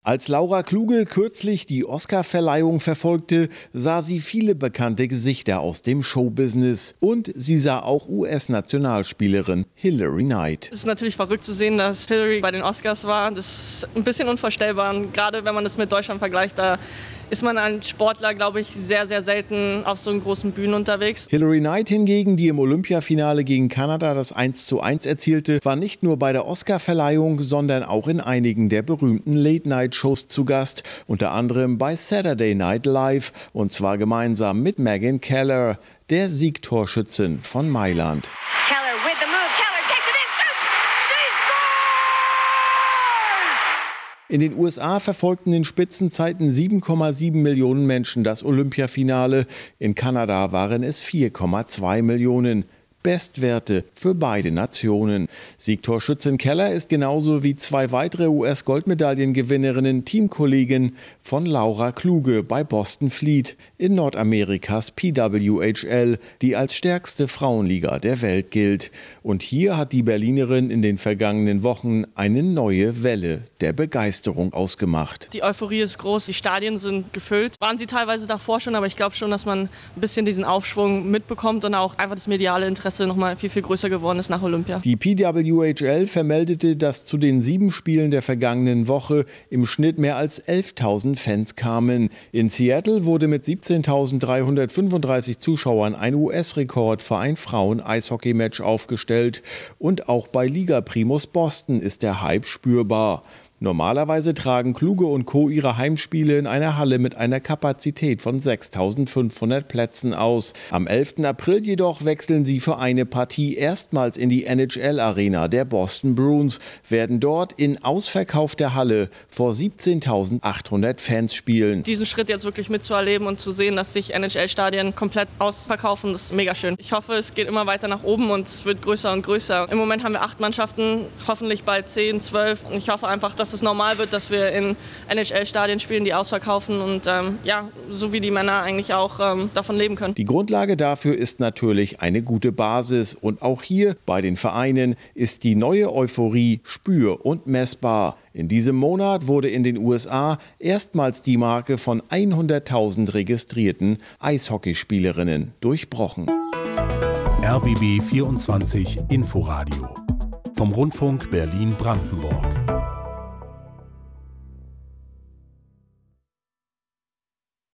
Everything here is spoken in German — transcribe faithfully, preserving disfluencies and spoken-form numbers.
Als Laura Kluge kürzlich die Oscar-Verleihung verfolgte, sah sie viele bekannte Gesichter aus dem Showbusiness. Und sie sah auch U S-Nationalspielerin Hilary Knight. Es ist natürlich verrückt zu sehen, dass Hilary bei den Oscars war. Das ist ein bisschen unvorstellbar. Und gerade wenn man das mit Deutschland vergleicht, da ist man als Sportler, glaube ich, sehr, sehr selten auf so einen großen Bühnen unterwegs. Hilary Knight hingegen, die im Olympiafinale gegen Kanada das eins zu eins erzielte, war nicht nur bei der Oscar-Verleihung, sondern auch in einigen der berühmten Late-Night-Shows zu Gast, unter anderem bei Saturday Night Live, und zwar gemeinsam mit Megyn Kelly, der Siegtorschützin von Mailand. Keller with the move. Keller takes it in, shoots. She scores! In den U S A verfolgten in Spitzenzeiten sieben Komma sieben Millionen Menschen das Olympiafinale. In Kanada waren es vier Komma zwei Millionen. Bestwerte für beide Nationen. Siegtorschützin Keller ist genauso wie zwei weitere U S-Goldmedaillengewinnerinnen Teamkollegin von Laura Kluge bei Boston Fleet in Nordamerikas P W H L, die als stärkste Frauenliga der Welt gilt. Und hier hat die Berlinerin in den vergangenen Wochen eine neue Welle der Begeisterung ausgemacht. Die Euphorie ist groß, die Stadien sind gefüllt. Waren sie teilweise davor schon, aber ich glaube schon, dass man ein bisschen diesen Aufschwung mitbekommt und auch einfach das mediale Interesse noch mal viel, viel größer geworden ist nach Olympia. Die P W H L vermeldete, dass zu den sieben Spielen der vergangenen Woche im Schnitt mehr als elftausend Fans kamen. In Seattle wurde mit siebzehntausenddreihundertfünfunddreißig Zuschauern ein U S-Rekord für ein Frauen-Eishockey-Match aufgestellt. Und auch bei Liga Primus Boston ist der Hype spürbar. Normalerweise tragen Kluge und Co. ihre Heimspiele in einer Halle mit einer Kapazität von sechstausendfünfhundert Plätzen aus. Am elften April jedoch wechseln sie für eine Partie erstmals in die N H L-Arena der Boston Bruins, werden dort in ausverkaufter Halle vor siebzehntausendachthundert Fans spielen. Diesen Schritt jetzt wirklich mitzuerleben und zu sehen, dass sich N H L-Stadien komplett ausverkaufen, das ist mega schön. Ich hoffe, es geht immer weiter nach oben und es wird größer und größer. Im Moment haben wir acht Mannschaften, hoffentlich bald zehn, zwölf. Und ich hoffe einfach, dass es normal wird, dass wir in N H L-Stadien spielen, die ausverkaufen und ähm, ja, so wie die Männer eigentlich auch ähm, davon leben können. Die Grundlage dafür ist natürlich eine gute Basis und auch hier bei den Vereinen ist die neue Euphorie spür- und messbar. In diesem Monat wurde in den U S A erstmals die Marke von hunderttausend registrierten Eishockeyspielerinnen durchbrochen. R B B vierundzwanzig Inforadio vom Rundfunk Berlin-Brandenburg.